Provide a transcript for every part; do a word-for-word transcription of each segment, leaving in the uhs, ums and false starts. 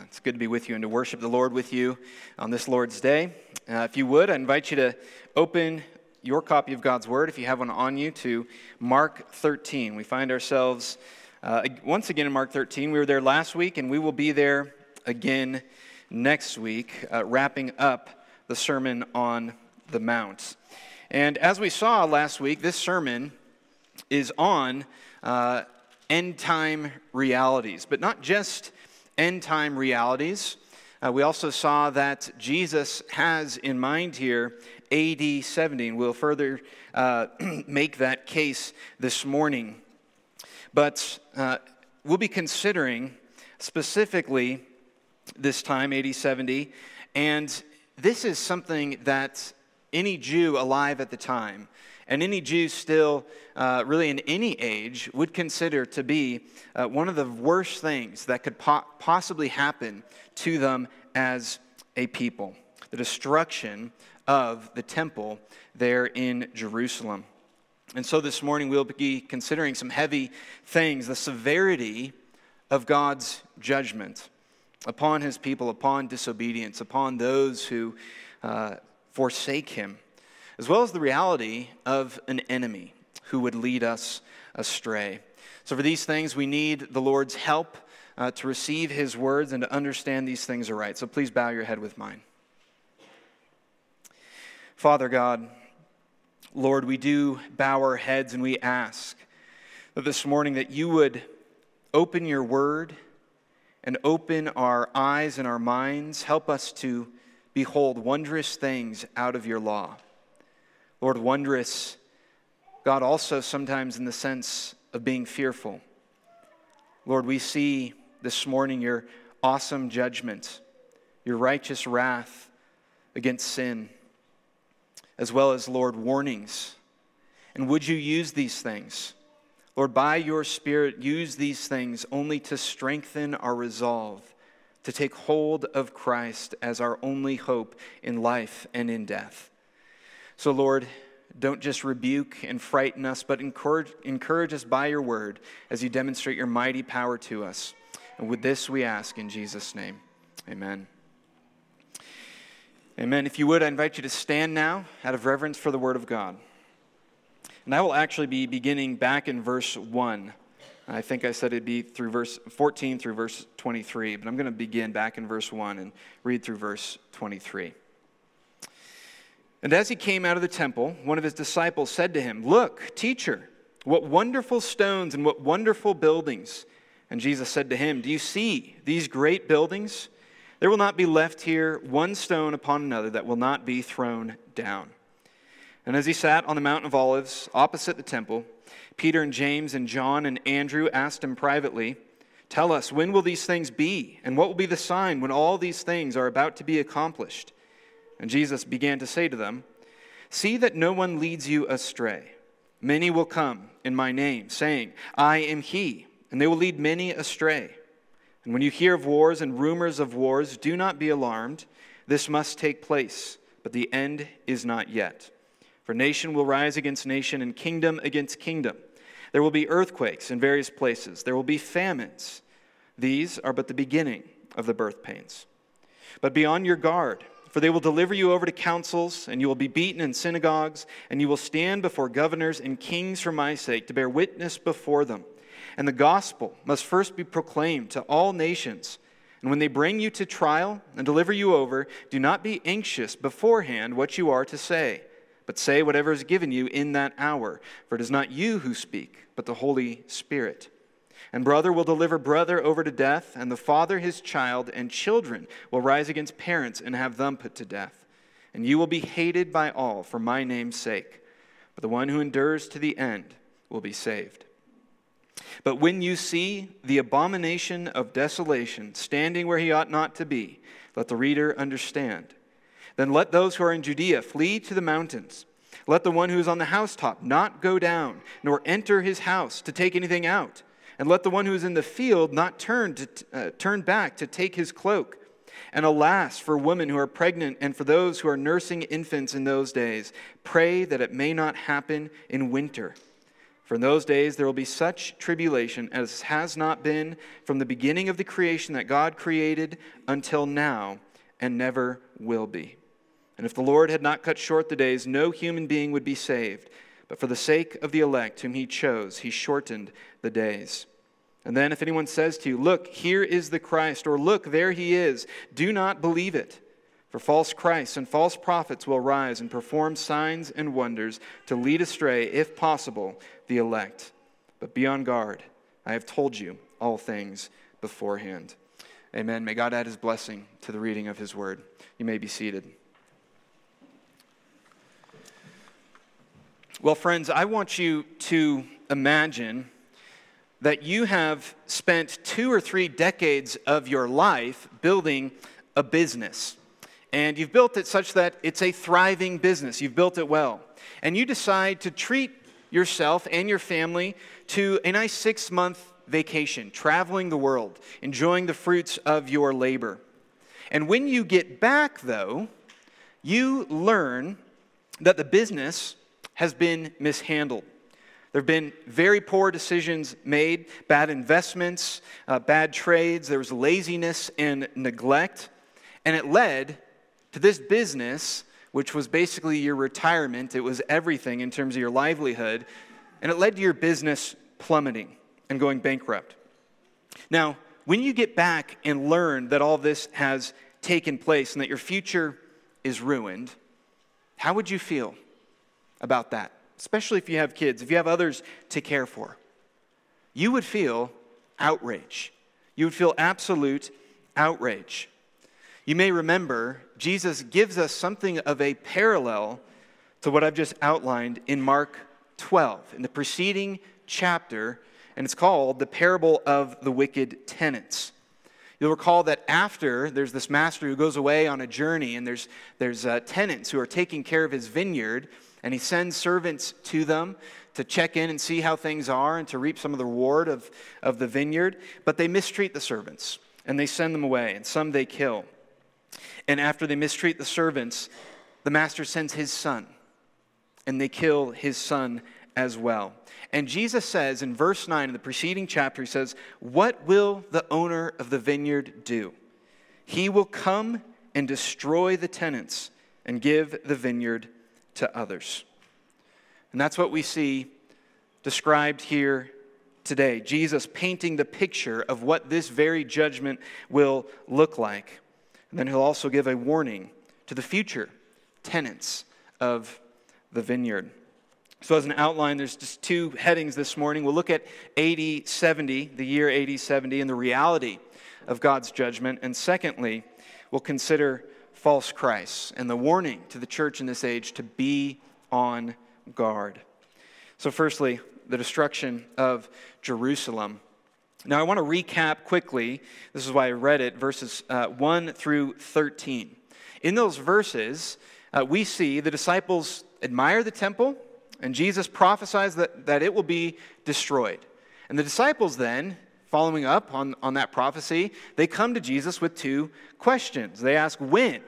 It's good to be with you and to worship the Lord with you on this Lord's Day. Uh, if you would, I invite you to open your copy of God's Word, if you have one on you, to Mark thirteen. We find ourselves uh, once again in Mark thirteen. We were there last week, and we will be there again next week, uh, wrapping up the Sermon on the Mount. And as we saw last week, this sermon is on uh, end-time realities, but not just end-time realities. Uh, we also saw that Jesus has in mind here A D seventy, and we'll further uh, make that case this morning. But uh, we'll be considering specifically this time, A D seventy, and this is something that any Jew alive at the time, and any Jew still uh, really in any age, would consider to be uh, one of the worst things that could po- possibly happen to them as a people. The destruction of the temple there in Jerusalem. And so this morning we'll be considering some heavy things, the severity of God's judgment upon his people, upon disobedience, upon those who uh, forsake him, as well as the reality of an enemy who would lead us astray. So for these things, we need the Lord's help uh, to receive his words and to understand these things aright. So please bow your head with mine. Father God, Lord, we do bow our heads and we ask that this morning that you would open your word and open our eyes and our minds. Help us to behold wondrous things out of your law. Lord, wondrous, God, also sometimes in the sense of being fearful. Lord, we see this morning your awesome judgment, your righteous wrath against sin, as well as, Lord, warnings. And would you use these things? Lord, by your Spirit, use these things only to strengthen our resolve to take hold of Christ as our only hope in life and in death. So, Lord, don't just rebuke and frighten us, but encourage, encourage us by your word as you demonstrate your mighty power to us. And with this we ask in Jesus' name, amen. Amen. If you would, I invite you to stand now out of reverence for the word of God. And I will actually be beginning back in verse one. I think I said it'd be through verse fourteen through verse twenty-three, but I'm going to begin back in verse one and read through verse twenty-three. And as he came out of the temple, one of his disciples said to him, "Look, teacher, what wonderful stones and what wonderful buildings." And Jesus said to him, "Do you see these great buildings? There will not be left here one stone upon another that will not be thrown down." And as he sat on the Mount of Olives opposite the temple, Peter and James and John and Andrew asked him privately, "Tell us, when will these things be? And what will be the sign when all these things are about to be accomplished?" And Jesus began to say to them, "See that no one leads you astray. Many will come in my name, saying, 'I am he,' and they will lead many astray. And when you hear of wars and rumors of wars, do not be alarmed. This must take place, but the end is not yet. For nation will rise against nation and kingdom against kingdom. There will be earthquakes in various places. There will be famines. These are but the beginning of the birth pains. But be on your guard, for they will deliver you over to councils, and you will be beaten in synagogues, and you will stand before governors and kings for my sake to bear witness before them. And the gospel must first be proclaimed to all nations. And when they bring you to trial and deliver you over, do not be anxious beforehand what you are to say, but say whatever is given you in that hour, for it is not you who speak, but the Holy Spirit. And brother will deliver brother over to death, and the father his child, and children will rise against parents and have them put to death. And you will be hated by all for my name's sake, but the one who endures to the end will be saved. But when you see the abomination of desolation standing where he ought not to be, let the reader understand. Then let those who are in Judea flee to the mountains. Let the one who is on the housetop not go down, nor enter his house to take anything out. And let the one who is in the field not turn to uh, turn back to take his cloak. And alas, for women who are pregnant and for those who are nursing infants in those days, pray that it may not happen in winter. For in those days there will be such tribulation as has not been from the beginning of the creation that God created until now, and never will be. And if the Lord had not cut short the days, no human being would be saved. But for the sake of the elect whom he chose, he shortened the days. And then if anyone says to you, look, here is the Christ, or look, there he is, do not believe it. For false Christs and false prophets will rise and perform signs and wonders to lead astray, if possible, the elect. But be on guard. I have told you all things beforehand. Amen. May God add his blessing to the reading of his word. You may be seated. Well, friends, I want you to imagine that you have spent two or three decades of your life building a business. And you've built it such that it's a thriving business. You've built it well. And you decide to treat yourself and your family to a nice six-month vacation, traveling the world, enjoying the fruits of your labor. And when you get back, though, you learn that the business has been mishandled. There have been very poor decisions made, bad investments, uh, bad trades. There was laziness and neglect. And it led to this business, which was basically your retirement. It was everything in terms of your livelihood. And it led to your business plummeting and going bankrupt. Now, when you get back and learn that all this has taken place and that your future is ruined, how would you feel about that? Especially if you have kids, if you have others to care for. You would feel outrage. You would feel absolute outrage. You may remember Jesus gives us something of a parallel to what I've just outlined in Mark twelve, in the preceding chapter, and it's called the parable of the wicked tenants. You'll recall that after there's this master who goes away on a journey, and there's, there's uh, tenants who are taking care of his vineyard, and he sends servants to them to check in and see how things are and to reap some of the reward of, of the vineyard. But they mistreat the servants, and they send them away, and some they kill. And after they mistreat the servants, the master sends his son, and they kill his son as well. And Jesus says in verse nine of the preceding chapter, he says, what will the owner of the vineyard do? He will come and destroy the tenants and give the vineyard to others. And that's what we see described here today. Jesus painting the picture of what this very judgment will look like. And then he'll also give a warning to the future tenants of the vineyard. So as an outline, there's just two headings this morning. We'll look at A D seventy, the year A D seventy, and the reality of God's judgment. And secondly, we'll consider false Christs and the warning to the church in this age to be on guard. So firstly, the destruction of Jerusalem. Now I want to recap quickly, this is why I read it, verses uh, one through thirteen. In those verses, uh, we see the disciples admire the temple, and Jesus prophesies that, that it will be destroyed. And the disciples then, following up on, on that prophecy, they come to Jesus with two questions. They ask, when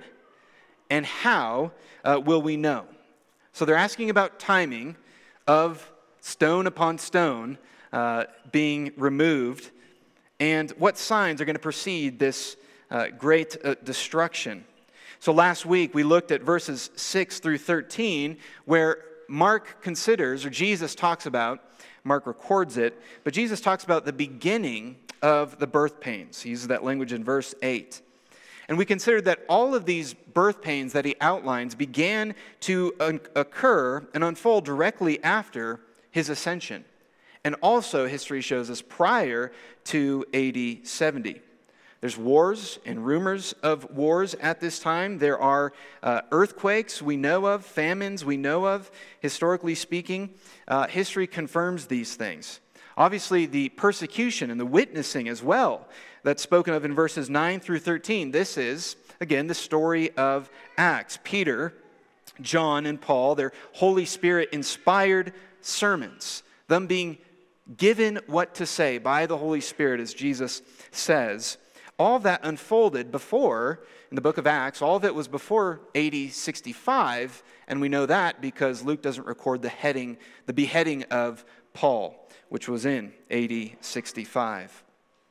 and how uh, will we know? So they're asking about timing of stone upon stone uh, being removed, and what signs are going to precede this uh, great uh, destruction. So last week we looked at verses six through thirteen, where Mark considers, or Jesus talks about, Mark records it, but Jesus talks about the beginning of the birth pains. He uses that language in verse eight. And we considered that all of these birth pains that he outlines began to un- occur and unfold directly after his ascension. And also, history shows us, prior to A D seventy. There's wars and rumors of wars at this time. There are uh, earthquakes we know of, famines we know of, historically speaking. Uh, history confirms these things. Obviously, the persecution and the witnessing as well that's spoken of in verses nine through thirteen. This is, again, the story of Acts. Peter, John, and Paul, their Holy Spirit-inspired sermons, them being given what to say by the Holy Spirit, as Jesus says. All of that unfolded before, in the book of Acts, all of it was before A D sixty-five, and we know that because Luke doesn't record the heading, the beheading of Paul, which was in A D sixty-five.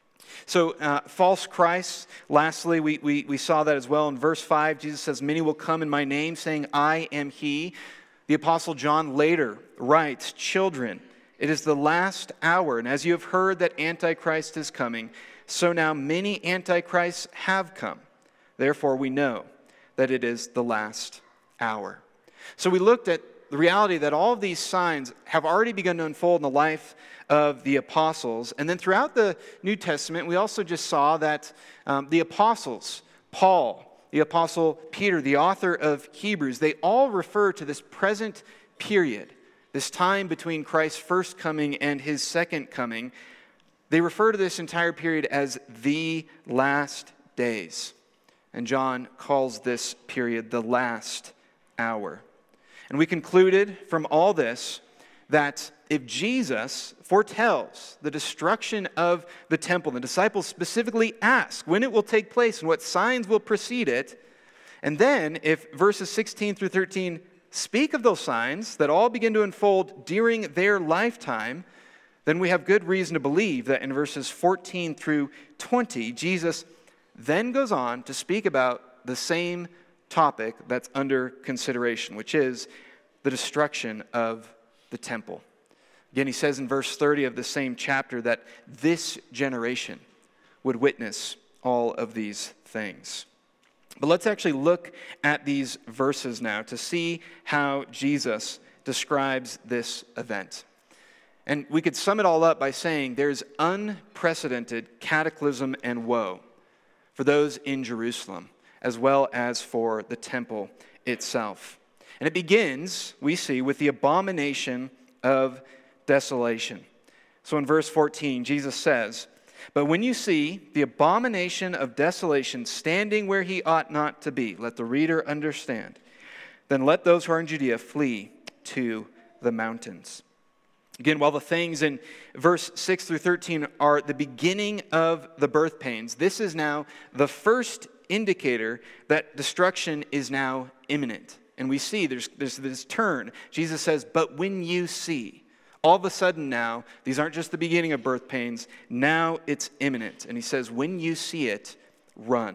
So uh, false Christs, lastly, we, we, we saw that as well. In verse five, Jesus says, many will come in my name, saying, I am he. The Apostle John later writes, children, it is the last hour, and as you have heard that Antichrist is coming, so now many Antichrists have come. Therefore we know that it is the last hour. So we looked at the reality that all of these signs have already begun to unfold in the life of the apostles. And then throughout the New Testament, we also just saw that um, the apostles, Paul, the apostle Peter, the author of Hebrews, they all refer to this present period, this time between Christ's first coming and his second coming. They refer to this entire period as the last days. And John calls this period the last hour. And we concluded from all this that if Jesus foretells the destruction of the temple, the disciples specifically ask when it will take place and what signs will precede it, and then if verses sixteen through thirteen speak of those signs that all begin to unfold during their lifetime, then we have good reason to believe that in verses fourteen through twenty, Jesus then goes on to speak about the same topic that's under consideration, which is the destruction of the temple. Again, he says in verse thirty of the same chapter that this generation would witness all of these things. But let's actually look at these verses now to see how Jesus describes this event. And we could sum it all up by saying there's unprecedented cataclysm and woe for those in Jerusalem, as well as for the temple itself. And it begins, we see, with the abomination of desolation. So in verse fourteen, Jesus says, but when you see the abomination of desolation standing where he ought not to be, let the reader understand, then let those who are in Judea flee to the mountains. Again, while the things in verse six through thirteen are the beginning of the birth pains, this is now the first indicator that destruction is now imminent. And we see there's, there's this turn. Jesus says, but when you see, all of a sudden now, these aren't just the beginning of birth pains, now it's imminent. And he says, when you see it, run.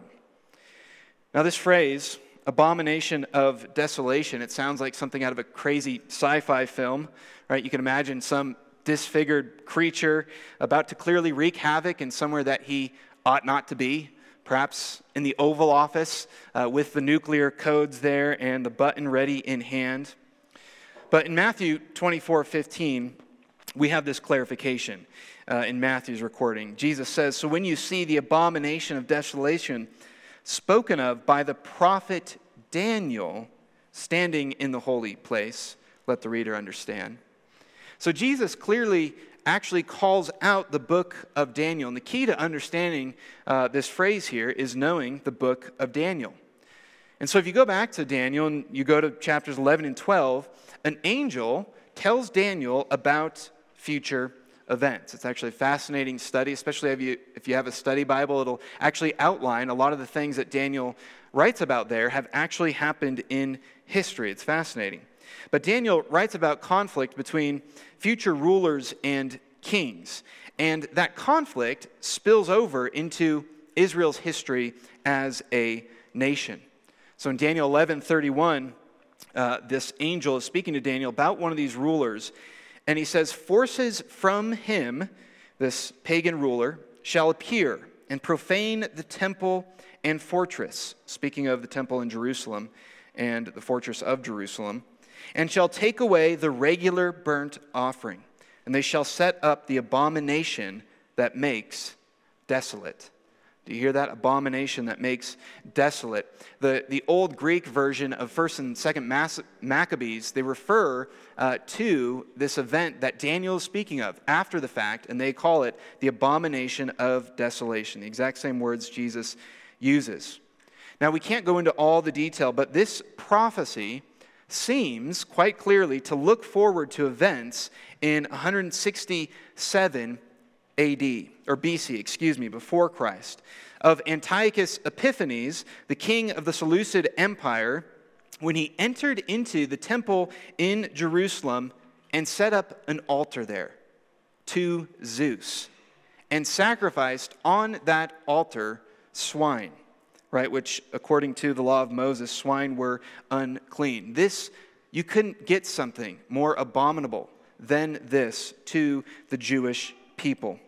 Now this phrase, abomination of desolation, it sounds like something out of a crazy sci-fi film, right? You can imagine some disfigured creature about to clearly wreak havoc in somewhere that he ought not to be, perhaps in the Oval Office uh, with the nuclear codes there and the button ready in hand. But in Matthew twenty-four fifteen, we have this clarification uh, in Matthew's recording. Jesus says, so when you see the abomination of desolation spoken of by the prophet Daniel standing in the holy place, let the reader understand. So Jesus clearly actually calls out the book of Daniel. And the key to understanding uh, this phrase here is knowing the book of Daniel. And so if you go back to Daniel and you go to chapters eleven and twelve, an angel tells Daniel about future events. It's actually a fascinating study, especially if you, if you have a study Bible. It'll actually outline a lot of the things that Daniel writes about there have actually happened in history. It's fascinating. But Daniel writes about conflict between future rulers and kings. And that conflict spills over into Israel's history as a nation. So in Daniel eleven thirty-one, uh, this angel is speaking to Daniel about one of these rulers. And he says, forces from him, this pagan ruler, shall appear and profane the temple and fortress, speaking of the temple in Jerusalem and the fortress of Jerusalem, and shall take away the regular burnt offering, and they shall set up the abomination that makes desolate. Do you hear that? Abomination that makes desolate. The, the old Greek version of First and Second Maccabees, they refer uh, to this event that Daniel is speaking of after the fact, and they call it the abomination of desolation, the exact same words Jesus uses. Now, we can't go into all the detail, but this prophecy seems quite clearly to look forward to events in one sixty-seven A D, or B C, excuse me, before Christ, of Antiochus Epiphanes, the king of the Seleucid Empire, when he entered into the temple in Jerusalem and set up an altar there. to Zeus and sacrificed on that altar swine, right? Which, according to the law of Moses, swine were unclean. This, you couldn't get something more abominable than this to the Jewish people.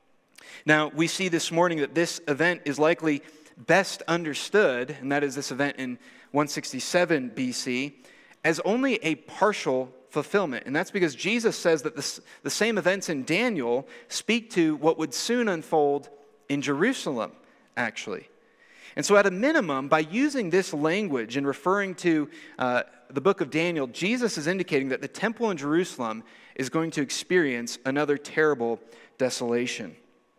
Now, we see this morning that this event is likely best understood, and that is this event in one sixty-seven B C, as only a partial fulfillment. And that's because Jesus says that this, the same events in Daniel speak to what would soon unfold in Jerusalem, actually. And so at a minimum, by using this language and referring to uh, the book of Daniel, Jesus is indicating that the temple in Jerusalem is going to experience another terrible desolation.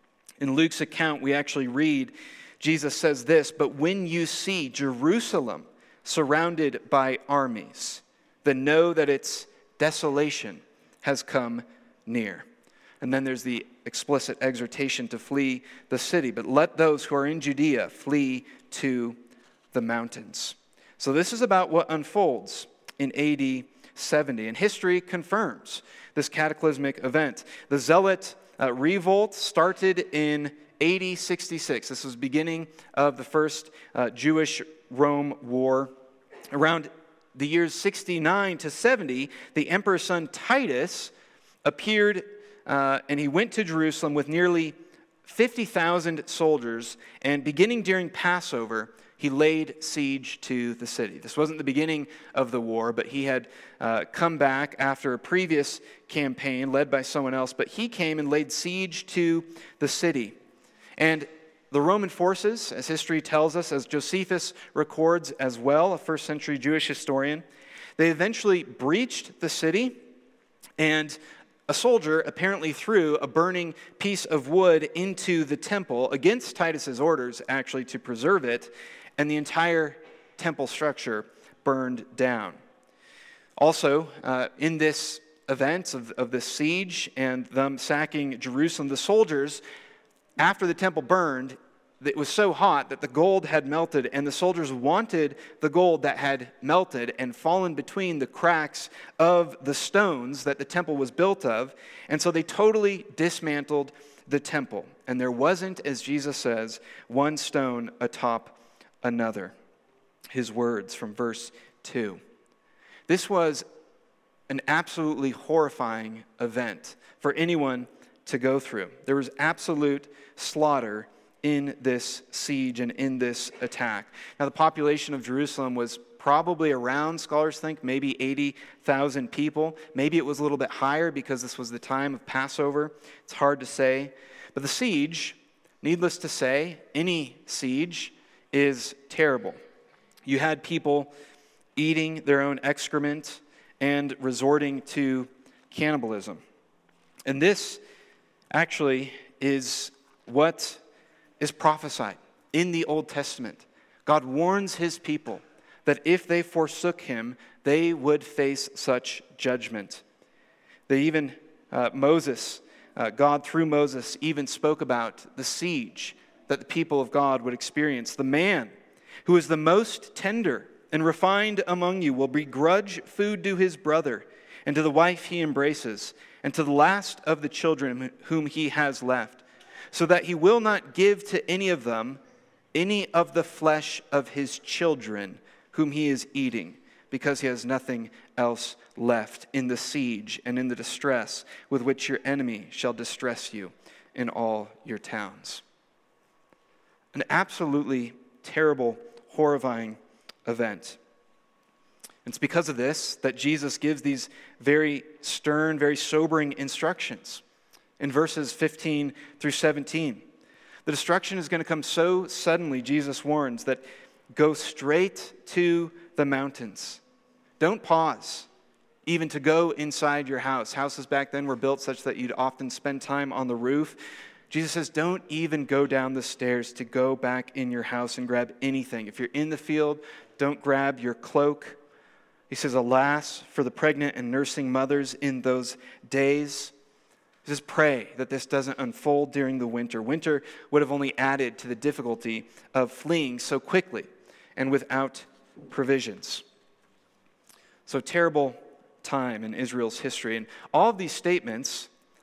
In Luke's account, we actually read, Jesus says this, "But when you see Jerusalem surrounded by armies, then know that its desolation has come near." And then there's the explicit exhortation to flee the city. "But let those who are in Judea flee to the mountains." So this is about what unfolds in A D seventy. And history confirms this cataclysmic event. The Zealot uh, revolt started in A D sixty-six. This was the beginning of the first uh, Jewish-Rome war. Around the years sixty-nine to seventy, the emperor's son Titus appeared, uh, and he went to Jerusalem with nearly fifty thousand soldiers, and beginning during Passover, he laid siege to the city. This wasn't the beginning of the war, but he had uh, come back after a previous campaign led by someone else, but he came and laid siege to the city. And the Roman forces, as history tells us, as Josephus records as well, a first century Jewish historian, they eventually breached the city, and a soldier apparently threw a burning piece of wood into the temple against Titus's orders, actually, to preserve it, and the entire temple structure burned down. Also, uh, in this event of, of this siege and them sacking Jerusalem, the soldiers, after the temple burned, it was so hot that the gold had melted, and the soldiers wanted the gold that had melted and fallen between the cracks of the stones that the temple was built of, and so they totally dismantled the temple. And there wasn't, as Jesus says, one stone atop another. His words from verse two. This was an absolutely horrifying event for anyone to go through. There was absolute slaughter in this siege and in this attack. Now, the population of Jerusalem was probably around, scholars think, maybe eighty thousand people. Maybe it was a little bit higher because this was the time of Passover. It's hard to say. But the siege, needless to say, any siege is terrible. You had people eating their own excrement and resorting to cannibalism. And this actually is what is prophesied in the Old Testament. God warns his people that if they forsook him, they would face such judgment. They even, uh, Moses, uh, God through Moses even spoke about the siege that the people of God would experience. The man who is the most tender and refined among you will begrudge food to his brother and to the wife he embraces and to the last of the children whom he has left, so that he will not give to any of them any of the flesh of his children whom he is eating, because he has nothing else left in the siege and in the distress with which your enemy shall distress you in all your towns. An absolutely terrible, horrifying event. It's because of this that Jesus gives these very stern, very sobering instructions in verses fifteen through seventeen. The destruction is going to come so suddenly, Jesus warns, that go straight to the mountains. Don't pause even to go inside your house. Houses back then were built such that you'd often spend time on the roof. Jesus says, don't even go down the stairs to go back in your house and grab anything. If you're in the field, don't grab your cloak. He says, alas, for the pregnant and nursing mothers in those days. He says, pray that this doesn't unfold during the winter. Winter would have only added to the difficulty of fleeing so quickly and without provisions. So terrible time in Israel's history. And all of these statements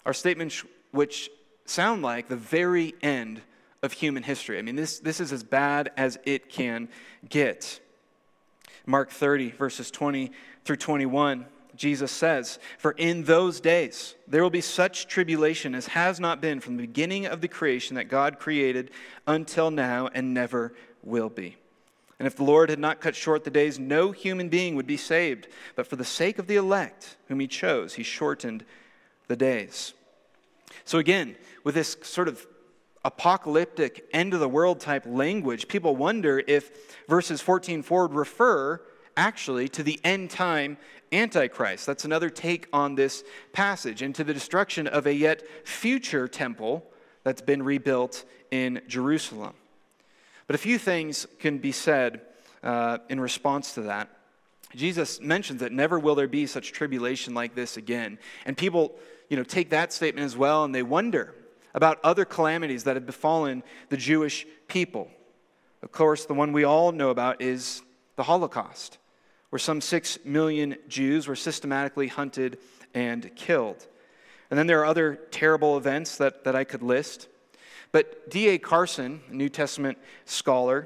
are statements which sound like the very end of human history. I mean, this, this is as bad as it can get. Mark thirty, verses twenty through twenty-one, Jesus says, "For in those days there will be such tribulation as has not been from the beginning of the creation that God created until now and never will be. And if the Lord had not cut short the days, no human being would be saved. But for the sake of the elect whom he chose, he shortened the days." So again, with this sort of apocalyptic end-of-the-world type language, people wonder if verses fourteen forward refer actually to the end-time Antichrist. That's another take on this passage, and to the destruction of a yet future temple that's been rebuilt in Jerusalem. But a few things can be said uh, in response to that. Jesus mentions that never will there be such tribulation like this again. And people, you know, take that statement as well, and they wonder about other calamities that have befallen the Jewish people. Of course, the one we all know about is the Holocaust, where some six million Jews were systematically hunted and killed. And then there are other terrible events that, that I could list. But D A Carson, a New Testament scholar,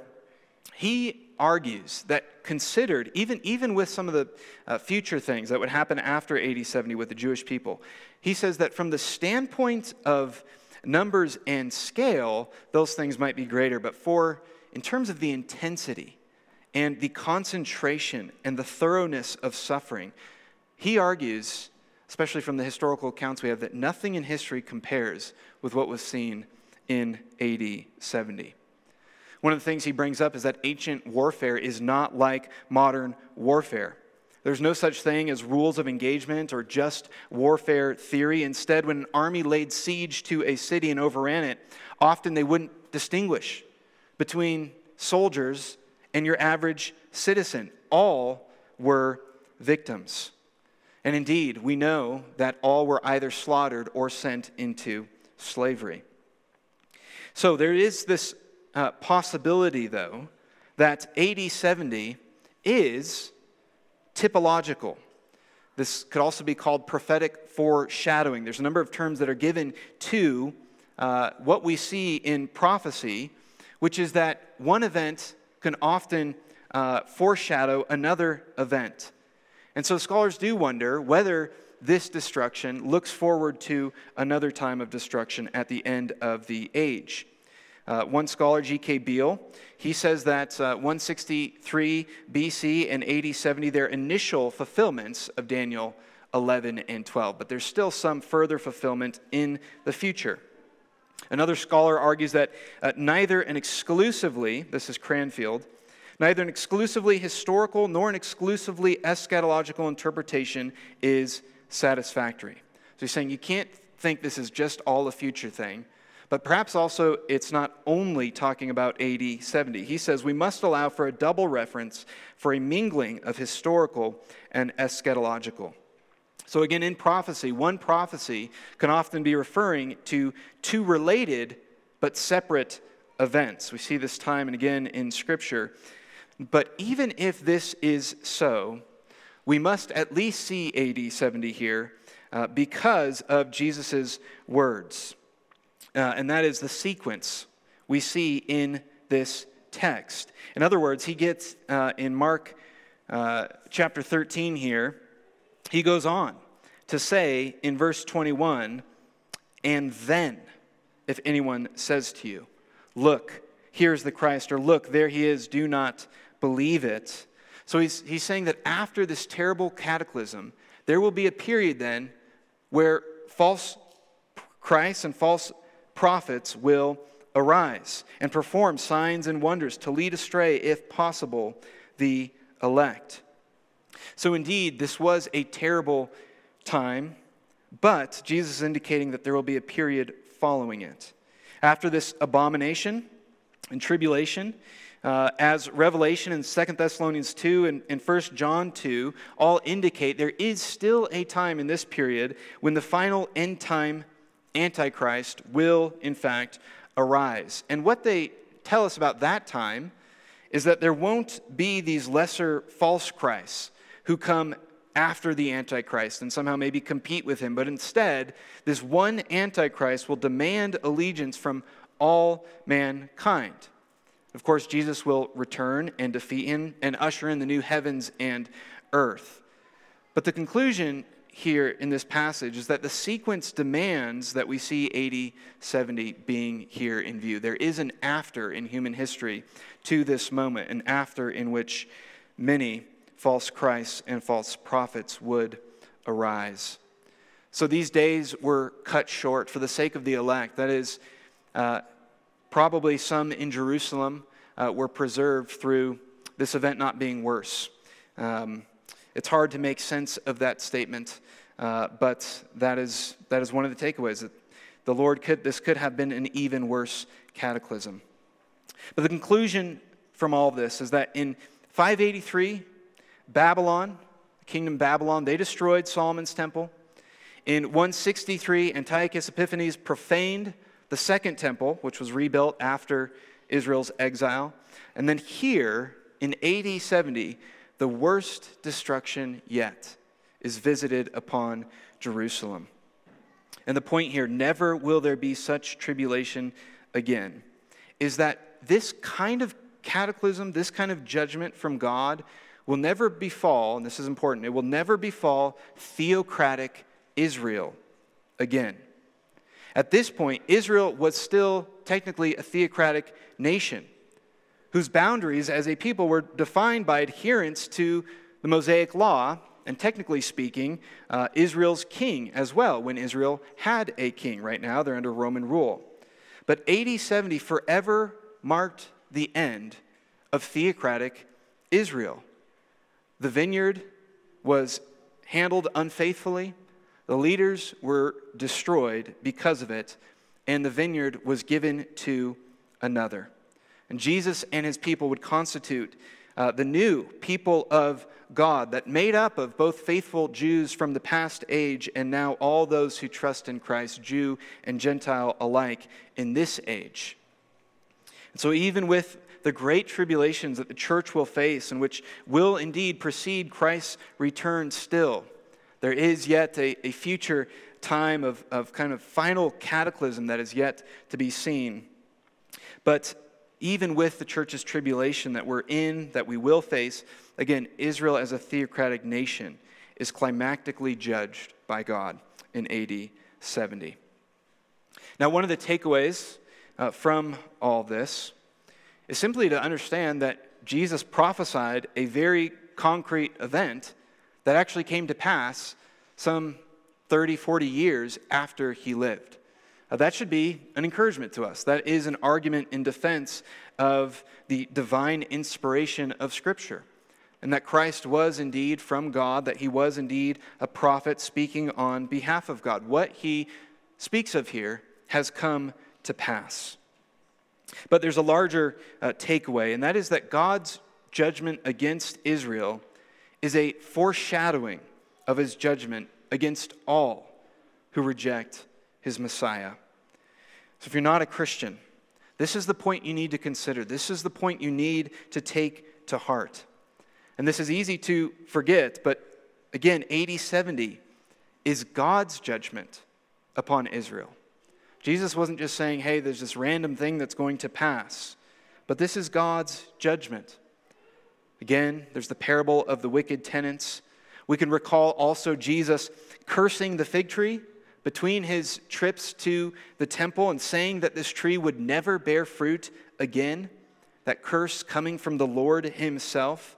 he argues that considered, even, even with some of the uh, future things that would happen after A D seventy with the Jewish people, he says that from the standpoint of numbers and scale, those things might be greater. But for, in terms of the intensity and the concentration and the thoroughness of suffering, he argues, especially from the historical accounts we have, that nothing in history compares with what was seen in A D seventy. One of the things he brings up is that ancient warfare is not like modern warfare. There's no such thing as rules of engagement or just warfare theory. Instead, when an army laid siege to a city and overran it, often they wouldn't distinguish between soldiers and your average citizen. All were victims. And indeed, we know that all were either slaughtered or sent into slavery. So there is this uh, possibility, though, that A D seventy is typological. This could also be called prophetic foreshadowing. There's a number of terms that are given to uh, what we see in prophecy, which is that one event can often uh, foreshadow another event. And so scholars do wonder whether this destruction looks forward to another time of destruction at the end of the age. Uh, one scholar, G K Beale, he says that uh, one sixty-three B C and A D seventy, they're initial fulfillments of Daniel eleven and twelve, but there's still some further fulfillment in the future. Another scholar argues that uh, neither an exclusively, this is Cranfield, neither an exclusively historical nor an exclusively eschatological interpretation is satisfactory. So he's saying you can't think this is just all a future thing, but perhaps also it's not only talking about A D seventy. He says we must allow for a double reference for a mingling of historical and eschatological. So again, in prophecy, one prophecy can often be referring to two related but separate events. We see this time and again in Scripture. But even if this is so, we must at least see A D seventy here uh, because of Jesus' words. Uh, and that is the sequence we see in this text. In other words, he gets uh, in Mark uh, chapter thirteen here, he goes on to say in verse twenty-one, "And then, if anyone says to you, 'Look, here's the Christ,' or 'Look, there he is,' do not believe it." So he's, he's saying that after this terrible cataclysm, there will be a period then where false Christs and false prophets will arise and perform signs and wonders to lead astray, if possible, the elect. So indeed, this was a terrible time, but Jesus is indicating that there will be a period following it. After this abomination and tribulation, uh, as Revelation and Second Thessalonians two and, and First John two all indicate, there is still a time in this period when the final end time Antichrist will, in fact, arise. And what they tell us about that time is that there won't be these lesser false Christs who come after the Antichrist and somehow maybe compete with him. But instead, this one Antichrist will demand allegiance from all mankind. Of course, Jesus will return and defeat him and usher in the new heavens and earth. But the conclusion here in this passage is that the sequence demands that we see A D seventy being here in view. There is an after in human history to this moment, an after in which many false Christs and false prophets would arise. So these days were cut short for the sake of the elect. That is, uh, probably some in Jerusalem uh, were preserved through this event not being worse. Um, it's hard to make sense of that statement, uh, but that is that is one of the takeaways. That the Lord could this could have been an even worse cataclysm. But the conclusion from all of this is that in five eighty-three, Babylon, the kingdom Babylon, they destroyed Solomon's temple. In one sixty-three, Antiochus Epiphanes profaned the second temple, which was rebuilt after Israel's exile. And then here, in A D seventy, the worst destruction yet is visited upon Jerusalem. And the point here, never will there be such tribulation again, is that this kind of cataclysm, this kind of judgment from God will never befall, and this is important, it will never befall theocratic Israel again. At this point, Israel was still technically a theocratic nation whose boundaries as a people were defined by adherence to the Mosaic law, and technically speaking, uh, Israel's king as well, when Israel had a king. Right now, they're under Roman rule. But A D seventy forever marked the end of theocratic Israel. The vineyard was handled unfaithfully. The leaders were destroyed because of it, and the vineyard was given to another. And Jesus and his people would constitute uh, the new people of God that made up of both faithful Jews from the past age and now all those who trust in Christ, Jew and Gentile alike, in this age. And so even with the great tribulations that the church will face and which will indeed precede Christ's return still, there is yet a, a future time of, of kind of final cataclysm that is yet to be seen. But even with the church's tribulation that we're in, that we will face, again, Israel as a theocratic nation is climactically judged by God in A D seventy. Now, one of the takeaways uh, from all this is simply to understand that Jesus prophesied a very concrete event that actually came to pass some thirty, forty years after he lived. Uh, that should be an encouragement to us. That is an argument in defense of the divine inspiration of Scripture, and that Christ was indeed from God, that he was indeed a prophet speaking on behalf of God. What he speaks of here has come to pass. But there's a larger uh, takeaway, and that is that God's judgment against Israel is a foreshadowing of his judgment against all who reject his Messiah. So if you're not a Christian, this is the point you need to consider. This is the point you need to take to heart. And this is easy to forget, but again, A D seventy is God's judgment upon Israel. Jesus wasn't just saying, hey, there's this random thing that's going to pass, but this is God's judgment. Again, there's the parable of the wicked tenants. We can recall also Jesus cursing the fig tree between his trips to the temple and saying that this tree would never bear fruit again, that curse coming from the Lord himself.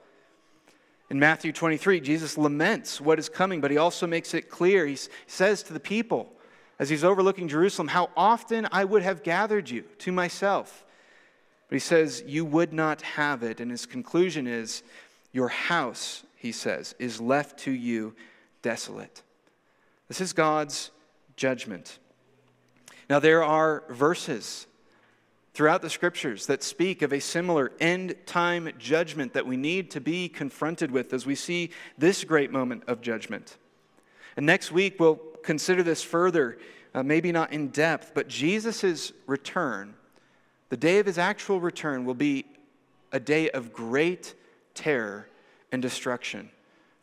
In Matthew twenty-three, Jesus laments what is coming, but he also makes it clear. He says to the people, as he's overlooking Jerusalem, how often I would have gathered you to myself. But he says, you would not have it. And his conclusion is, your house, he says, is left to you desolate. This is God's judgment. Now, there are verses throughout the scriptures that speak of a similar end-time judgment that we need to be confronted with as we see this great moment of judgment. And next week, we'll consider this further, uh, maybe not in depth, but Jesus' return, the day of his actual return, will be a day of great terror and destruction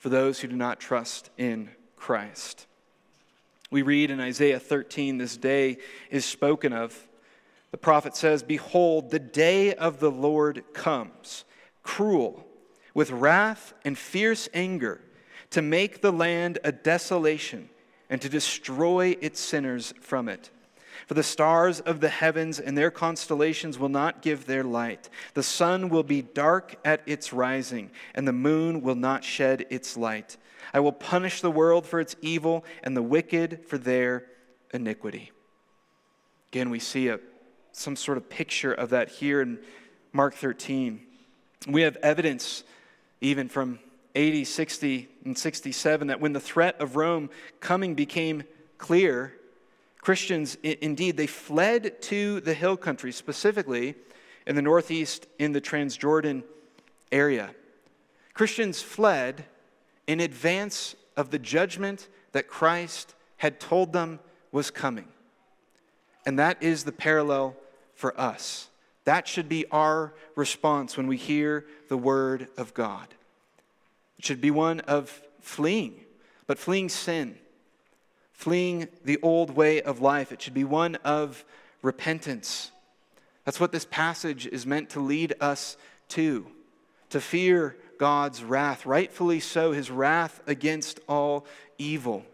for those who do not trust in Christ. We read in Isaiah thirteen, this day is spoken of. The prophet says, "Behold, the day of the Lord comes, cruel, with wrath and fierce anger, to make the land a desolation and to destroy its sinners from it. For the stars of the heavens and their constellations will not give their light. The sun will be dark at its rising, and the moon will not shed its light. I will punish the world for its evil and the wicked for their iniquity." Again, we see a, some sort of picture of that here in Mark thirteen. We have evidence even from A D sixty and sixty-seven that when the threat of Rome coming became clear, Christians, indeed, they fled to the hill country, specifically in the northeast in the Transjordan area. Christians fled in advance of the judgment that Christ had told them was coming. And that is the parallel for us. That should be our response when we hear the word of God. It should be one of fleeing, but fleeing sin, fleeing the old way of life. It should be one of repentance. That's what this passage is meant to lead us to, to fear God's wrath, rightfully so, his wrath against all evil.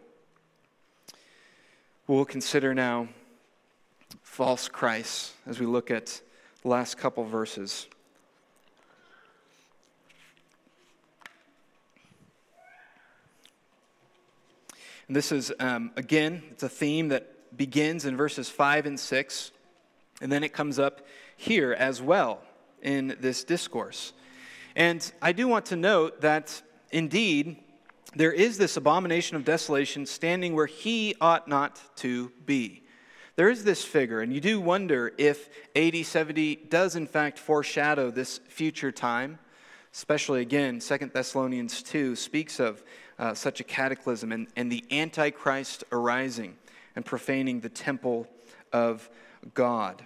We'll consider now false Christs as we look at the last couple verses. And this is, um, again, it's a theme that begins in verses five and six, and then it comes up here as well in this discourse. And I do want to note that, indeed, there is this abomination of desolation standing where he ought not to be. There is this figure, and you do wonder if A D seventy does in fact foreshadow this future time. Especially, again, Second Thessalonians two speaks of uh, such a cataclysm and, and the Antichrist arising and profaning the temple of God.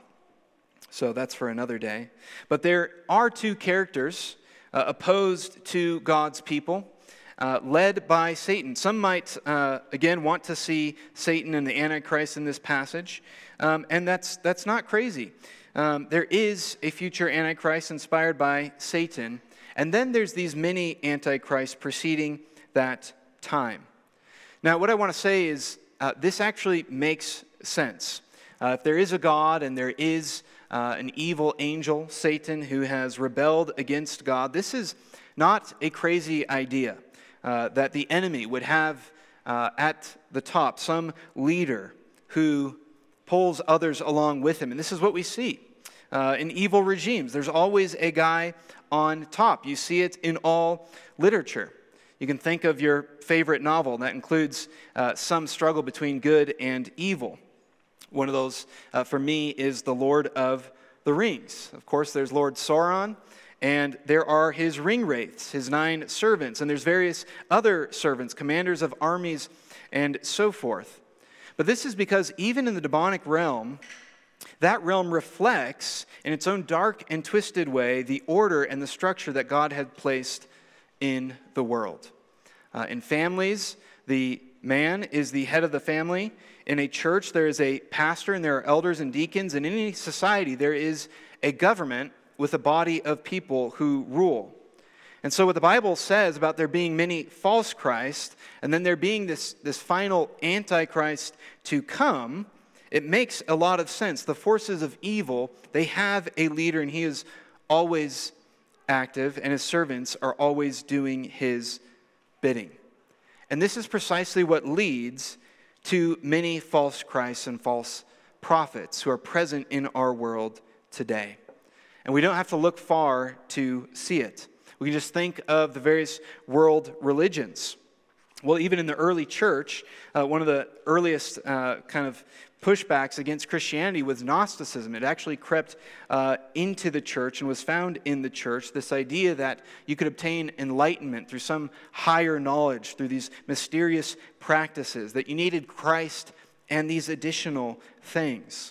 So that's for another day. But there are two characters uh, opposed to God's people, uh, led by Satan. Some might, uh, again, want to see Satan and the Antichrist in this passage, um, and that's that's not crazy. Um, there is a future Antichrist inspired by Satan, and then there's these many Antichrists preceding that time. Now, what I want to say is uh, this actually makes sense. Uh, if there is a God and there is uh, an evil angel, Satan, who has rebelled against God, this is not a crazy idea uh, that the enemy would have uh, at the top some leader who pulls others along with him. And this is what we see uh, in evil regimes. There's always a guy on top. You see it in all literature. You can think of your favorite novel, and that includes uh, some struggle between good and evil. One of those, uh, for me, is The Lord of the Rings. Of course, there's Lord Sauron, and there are his ring wraiths, his nine servants, and there's various other servants, commanders of armies, and so forth. But this is because even in the demonic realm, that realm reflects, in its own dark and twisted way, the order and the structure that God had placed in the world. Uh, in families, the man is the head of the family. In a church, there is a pastor and there are elders and deacons. And in any society, there is a government with a body of people who rule. And so what the Bible says about there being many false Christs, and then there being this, this final Antichrist to come, it makes a lot of sense. The forces of evil, they have a leader, and he is always active, and his servants are always doing his bidding. And this is precisely what leads to many false Christs and false prophets who are present in our world today. And we don't have to look far to see it. We can just think of the various world religions. Well, even in the early church, uh, one of the earliest uh, kind of pushbacks against Christianity was Gnosticism. It actually crept uh, into the church and was found in the church, this idea that you could obtain enlightenment through some higher knowledge, through these mysterious practices, that you needed Christ and these additional things.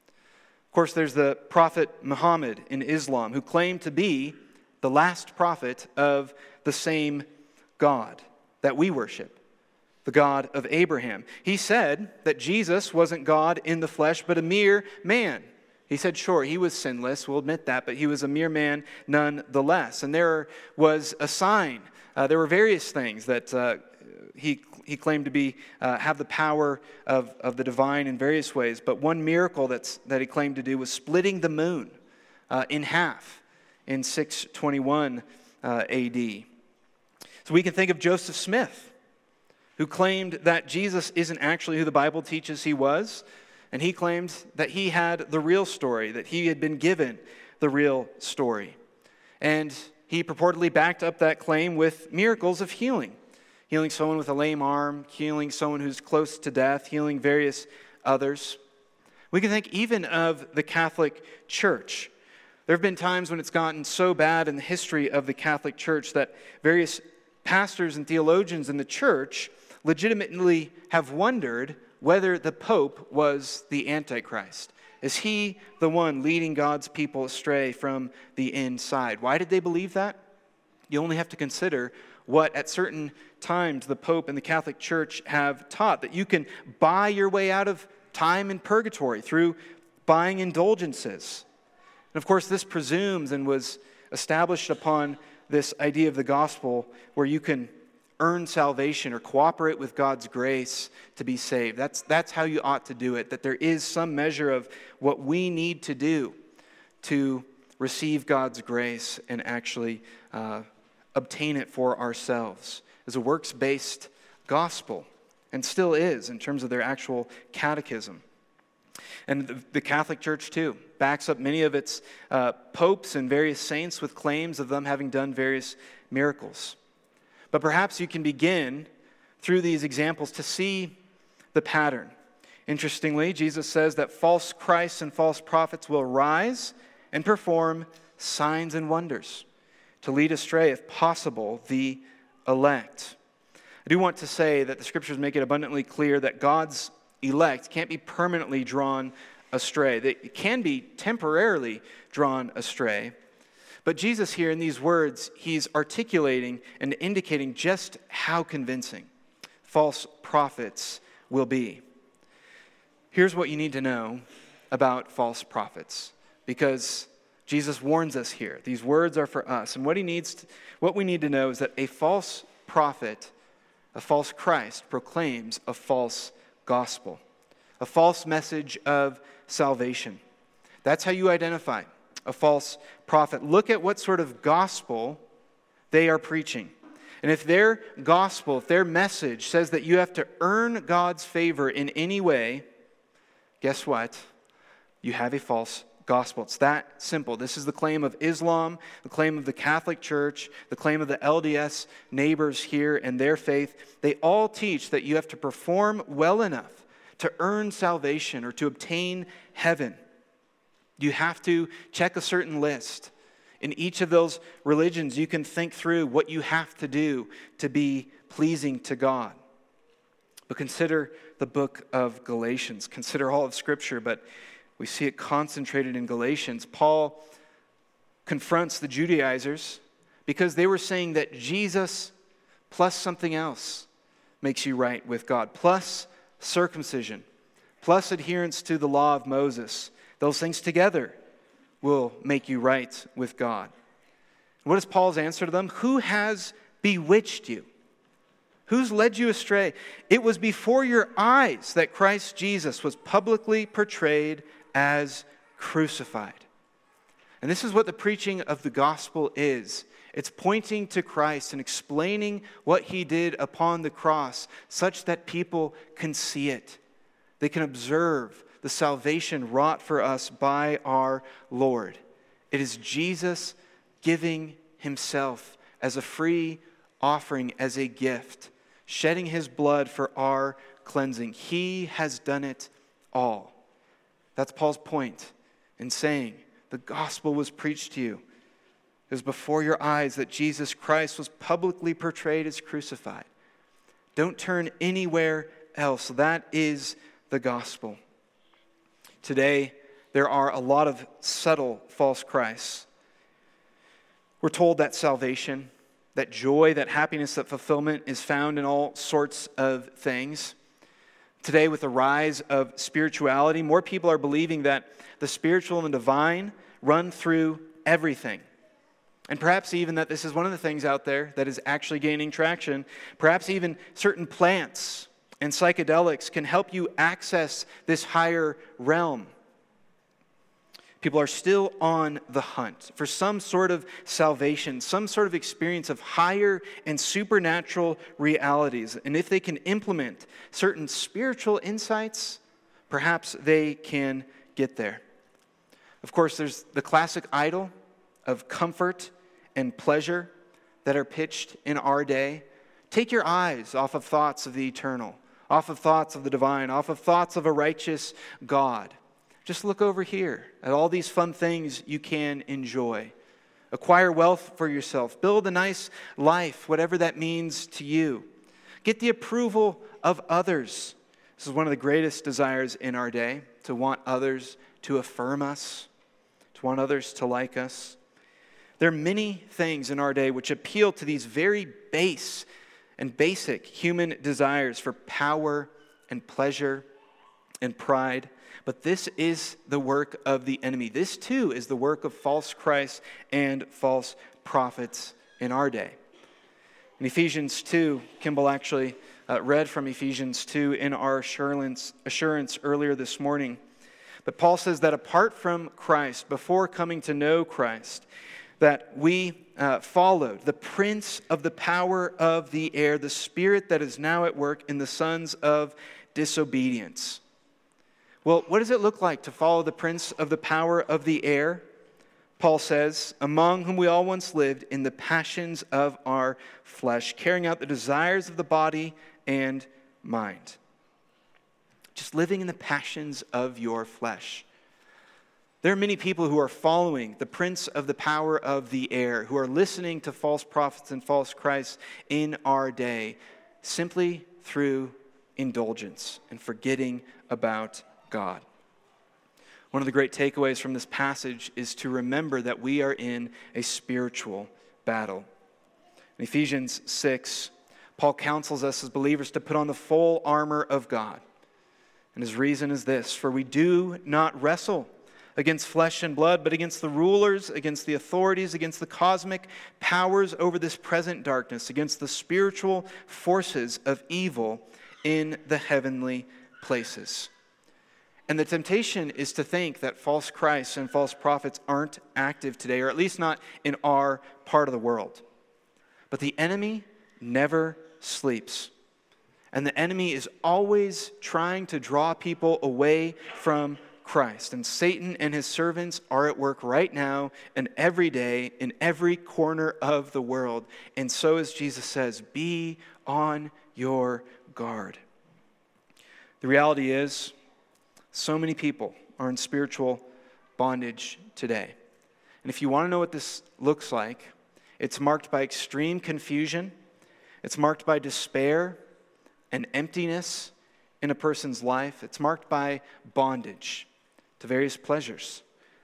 Of course, there's the prophet Muhammad in Islam, who claimed to be the last prophet of the same God. that we worship, the God of Abraham. He said that Jesus wasn't God in the flesh, but a mere man. He said, sure, he was sinless, we'll admit that, but he was a mere man nonetheless. And there was a sign. Uh, there were various things that uh, he he claimed to be uh, have the power of, of the divine in various ways. But one miracle that's, that he claimed to do was splitting the moon uh, in half in six twenty-one uh, A D. So we can think of Joseph Smith, who claimed that Jesus isn't actually who the Bible teaches he was. And he claimed that he had the real story, that he had been given the real story. And he purportedly backed up that claim with miracles of healing. Healing someone with a lame arm, healing someone who's close to death, healing various others. We can think even of the Catholic Church. There have been times when it's gotten so bad in the history of the Catholic Church that various pastors and theologians in the church legitimately have wondered whether the Pope was the Antichrist. Is he the one leading God's people astray from the inside? Why did they believe that? You only have to consider what at certain times the Pope and the Catholic Church have taught, that you can buy your way out of time in purgatory through buying indulgences. And of course, this presumes and was established upon this idea of the gospel where you can earn salvation or cooperate with God's grace to be saved. That's, that's how you ought to do it, that there is some measure of what we need to do to receive God's grace and actually uh, obtain it for ourselves. It's a works-based gospel, and still is in terms of their actual catechism. And the, the Catholic Church, too, backs up many of its uh, popes and various saints with claims of them having done various miracles. But perhaps you can begin through these examples to see the pattern. Interestingly, Jesus says that false Christs and false prophets will rise and perform signs and wonders to lead astray, if possible, the elect. I do want to say that the Scriptures make it abundantly clear that God's elect can't be permanently drawn astray. They can be temporarily drawn astray. But Jesus here in these words, he's articulating and indicating just how convincing false prophets will be. Here's what you need to know about false prophets, because Jesus warns us here. These words are for us. And what he needs to, what we need to know is that a false prophet, a false Christ, proclaims a false gospel, a false message of salvation. That's how you identify a false prophet. Look at what sort of gospel they are preaching. And if their gospel, if their message says that you have to earn God's favor in any way, guess what? You have a false gospel. It's that simple. This is the claim of Islam, the claim of the Catholic Church, the claim of the L D S neighbors here and their faith. They all teach that you have to perform well enough to earn salvation or to obtain heaven. You have to check a certain list. In each of those religions, you can think through what you have to do to be pleasing to God. But consider the book of Galatians. Consider all of Scripture, but we see it concentrated in Galatians. Paul confronts the Judaizers because they were saying that Jesus plus something else makes you right with God, plus circumcision, plus adherence to the law of Moses. Those things together will make you right with God. What is Paul's answer to them? Who has bewitched you? Who's led you astray? It was before your eyes that Christ Jesus was publicly portrayed as crucified. And this is what the preaching of the gospel is. It's pointing to Christ and explaining what he did upon the cross such that people can see it. They can observe the salvation wrought for us by our Lord. It is Jesus giving himself as a free offering, as a gift, shedding his blood for our cleansing. He has done it all. That's Paul's point in saying the gospel was preached to you. It was before your eyes that Jesus Christ was publicly portrayed as crucified. Don't turn anywhere else. That is the gospel. Today, there are a lot of subtle false Christs. We're told that salvation that joy, that happiness, that fulfillment is found in all sorts of things. Today, with the rise of spirituality, more people are believing that the spiritual and the divine run through everything. And perhaps even that this is one of the things out there that is actually gaining traction. Perhaps even certain plants and psychedelics can help you access this higher realm. People are still on the hunt for some sort of salvation, some sort of experience of higher and supernatural realities. And if they can implement certain spiritual insights, perhaps they can get there. Of course, there's the classic idol of comfort and pleasure that are pitched in our day. Take your eyes off of thoughts of the eternal, off of thoughts of the divine, off of thoughts of a righteous God. Just look over here at all these fun things you can enjoy. Acquire wealth for yourself. Build a nice life, whatever that means to you. Get the approval of others. This is one of the greatest desires in our day, to want others to affirm us, to want others to like us. There are many things in our day which appeal to these very base and basic human desires for power and pleasure and pride. But this is the work of the enemy. This too is the work of false Christs and false prophets in our day. In Ephesians two, Kimball actually uh, read from Ephesians two in our assurance, assurance earlier this morning. But Paul says that apart from Christ, before coming to know Christ, that we uh, followed the prince of the power of the air, the spirit that is now at work in the sons of disobedience. Well, what does it look like to follow the prince of the power of the air? Paul says, among whom we all once lived in the passions of our flesh, carrying out the desires of the body and mind. Just living in the passions of your flesh. There are many people who are following the prince of the power of the air, who are listening to false prophets and false Christs in our day, simply through indulgence and forgetting about God. One of the great takeaways from this passage is to remember that we are in a spiritual battle. In Ephesians six, Paul counsels us as believers to put on the full armor of God. And his reason is this: for we do not wrestle against flesh and blood, but against the rulers, against the authorities, against the cosmic powers over this present darkness, against the spiritual forces of evil in the heavenly places. And the temptation is to think that false Christs and false prophets aren't active today, or at least not in our part of the world. But the enemy never sleeps. And the enemy is always trying to draw people away from Christ. And Satan and his servants are at work right now and every day in every corner of the world. And so, as Jesus says, be on your guard. The reality is, so many people are in spiritual bondage today. And if you want to know what this looks like, it's marked by extreme confusion. It's marked by despair and emptiness in a person's life. It's marked by bondage to various pleasures.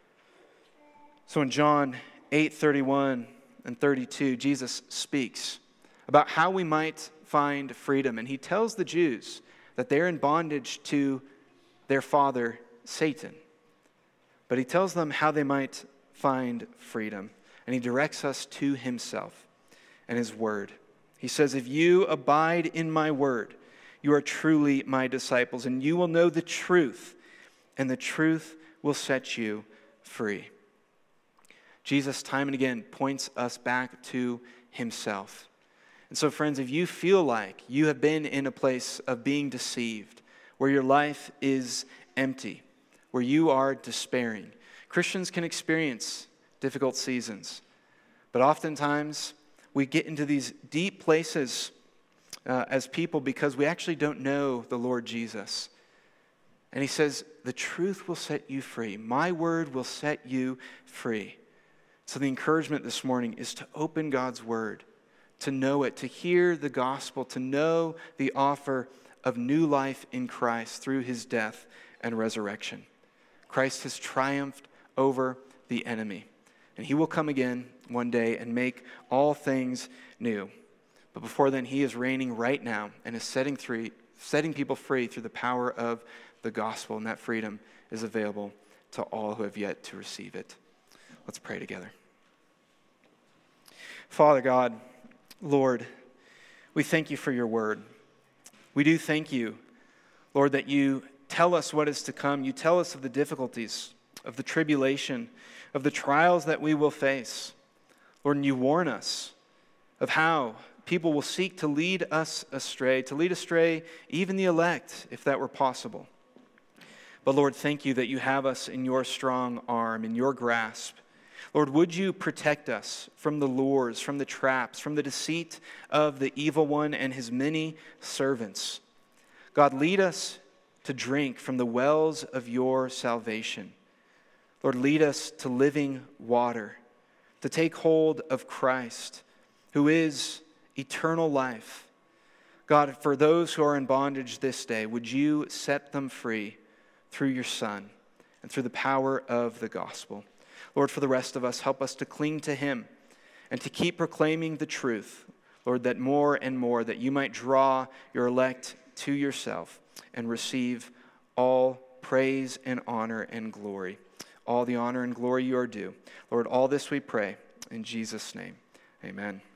So in John eight thirty-one and thirty-two, Jesus speaks about how we might find freedom. And he tells the Jews that they're in bondage to their father, Satan. But he tells them how they might find freedom. And he directs us to himself and his word. He says, if you abide in my word, you are truly my disciples, and you will know the truth, and the truth will set you free. Jesus, time and again, points us back to himself. And so, friends, if you feel like you have been in a place of being deceived, where your life is empty, where you are despairing, Christians can experience difficult seasons. But oftentimes, we get into these deep places uh, as people because we actually don't know the Lord Jesus. And he says, the truth will set you free. My word will set you free. So the encouragement this morning is to open God's word, to know it, to hear the gospel, to know the offer of new life in Christ through his death and resurrection. Christ has triumphed over the enemy. And he will come again one day and make all things new. But before then, he is reigning right now and is setting free, setting people free through the power of the gospel. And that freedom is available to all who have yet to receive it. Let's pray together. Father God, Lord, we thank you for your word. We do thank you, Lord, that you tell us what is to come. You tell us of the difficulties, of the tribulation, of the trials that we will face. Lord, and you warn us of how people will seek to lead us astray, to lead astray even the elect, if that were possible. But Lord, thank you that you have us in your strong arm, in your grasp. Lord, would you protect us from the lures, from the traps, from the deceit of the evil one and his many servants. God, lead us to drink from the wells of your salvation. Lord, lead us to living water, to take hold of Christ, who is eternal life. God, for those who are in bondage this day, would you set them free through your Son and through the power of the gospel. Lord, for the rest of us, help us to cling to him and to keep proclaiming the truth, Lord, that more and more, that you might draw your elect to yourself and receive all praise and honor and glory. All the honor and glory you are due. Lord, all this we pray in Jesus' name. Amen.